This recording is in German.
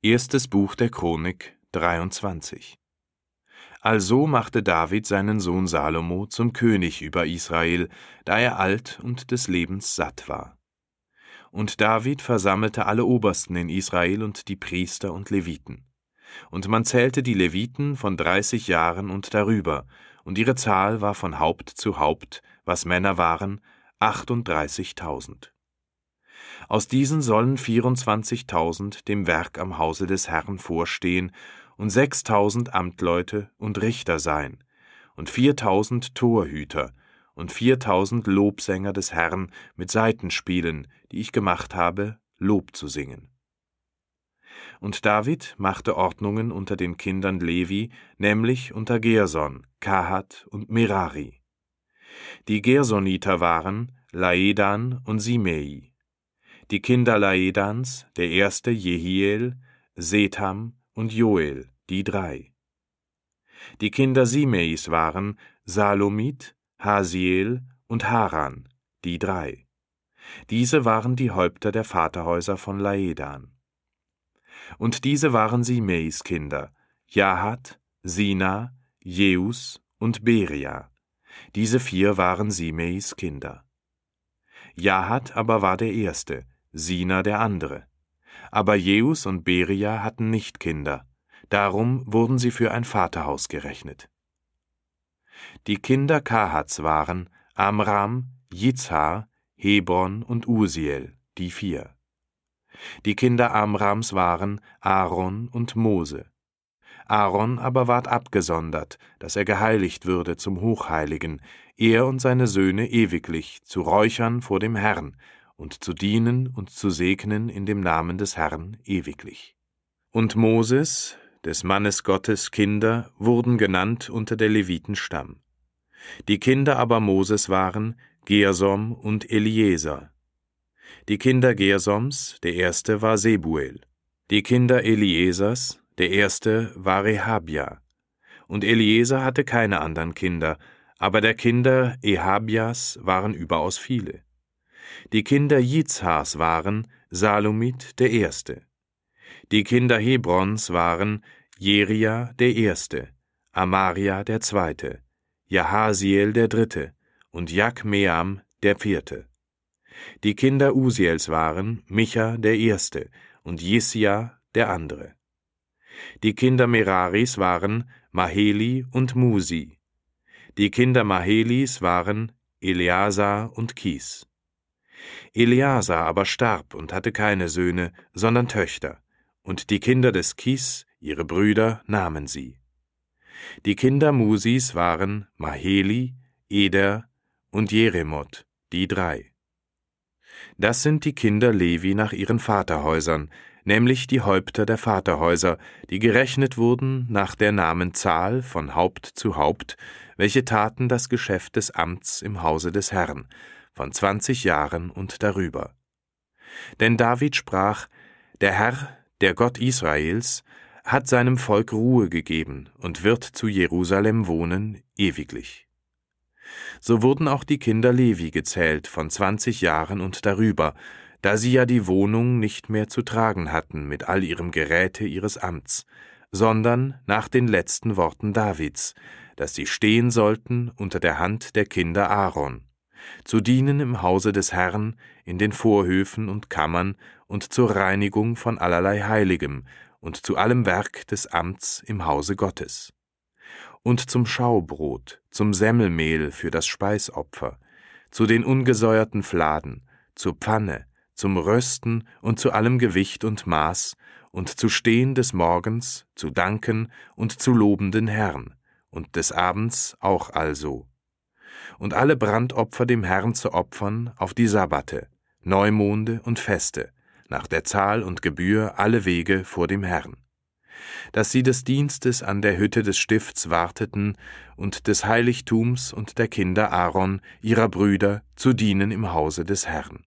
Erstes Buch der Chronik, 23. Also machte David seinen Sohn Salomo zum König über Israel, da er alt und des Lebens satt war. Und David versammelte alle Obersten in Israel und die Priester und Leviten. Und man zählte die Leviten von 30 Jahren und darüber, und ihre Zahl war von Haupt zu Haupt, was Männer waren, 38.000. Aus diesen sollen 24.000 dem Werk am Hause des Herrn vorstehen und 6.000 Amtleute und Richter sein und 4.000 Torhüter und 4.000 Lobsänger des Herrn mit Saitenspielen, die ich gemacht habe, Lob zu singen. Und David machte Ordnungen unter den Kindern Levi, nämlich unter Gerson, Kahat und Merari. Die Gersoniter waren Laedan und Simei. Die Kinder Laedans, der erste Jehiel, Setham und Joel, die 3. Die Kinder Simeis waren Salomit, Hasiel und Haran, die 3. Diese waren die Häupter der Vaterhäuser von Laedan. Und diese waren Simeis Kinder, Jahat, Sina, Jeus und Beria. Diese 4 waren Simeis Kinder. Jahat aber war der erste, Sina der andere. Aber Jeus und Beria hatten nicht Kinder, darum wurden sie für ein Vaterhaus gerechnet. Die Kinder Kahats waren Amram, Jitzhar, Hebron und Usiel, die 4. Die Kinder Amrams waren Aaron und Mose. Aaron aber ward abgesondert, dass er geheiligt würde zum Hochheiligen, er und seine Söhne ewiglich, zu räuchern vor dem Herrn und zu dienen und zu segnen in dem Namen des Herrn ewiglich. Und Moses, des Mannes Gottes Kinder, wurden genannt unter der Levitenstamm. Die Kinder aber Moses waren Gersom und Eliezer. Die Kinder Gersoms, der erste war Sebuel. Die Kinder Eliezers, der erste war Rehabia. Und Eliezer hatte keine anderen Kinder, aber der Kinder Ehabias waren überaus viele. Die Kinder Jitzhars waren Salomit der erste. Die Kinder Hebrons waren Jeria der erste, Amaria der zweite, Jahasiel der dritte und Jakmeam der vierte. Die Kinder Usiels waren Micha der erste und Jisia der andere. Die Kinder Meraris waren Maheli und Musi. Die Kinder Mahelis waren Eleazar und Kis. Eleazar aber starb und hatte keine Söhne, sondern Töchter, und die Kinder des Kis, ihre Brüder, nahmen sie. Die Kinder Musis waren Maheli, Eder und Jeremoth, die 3. Das sind die Kinder Levi nach ihren Vaterhäusern, nämlich die Häupter der Vaterhäuser, die gerechnet wurden nach der Namenzahl von Haupt zu Haupt, welche taten das Geschäft des Amts im Hause des Herrn, von 20 Jahren und darüber. Denn David sprach: Der Herr, der Gott Israels, hat seinem Volk Ruhe gegeben und wird zu Jerusalem wohnen ewiglich. So wurden auch die Kinder Levi gezählt von 20 Jahren und darüber, da sie ja die Wohnung nicht mehr zu tragen hatten mit all ihrem Geräte ihres Amts, sondern nach den letzten Worten Davids, dass sie stehen sollten unter der Hand der Kinder Aaron, zu dienen im Hause des Herrn, in den Vorhöfen und Kammern und zur Reinigung von allerlei Heiligem und zu allem Werk des Amts im Hause Gottes. Und zum Schaubrot, zum Semmelmehl für das Speisopfer, zu den ungesäuerten Fladen, zur Pfanne, zum Rösten und zu allem Gewicht und Maß, und zu stehen des Morgens, zu danken und zu loben den Herrn, und des Abends auch also. Und alle Brandopfer dem Herrn zu opfern auf die Sabbate, Neumonde und Feste, nach der Zahl und Gebühr alle Wege vor dem Herrn. Dass sie des Dienstes an der Hütte des Stifts warteten und des Heiligtums und der Kinder Aaron, ihrer Brüder, zu dienen im Hause des Herrn.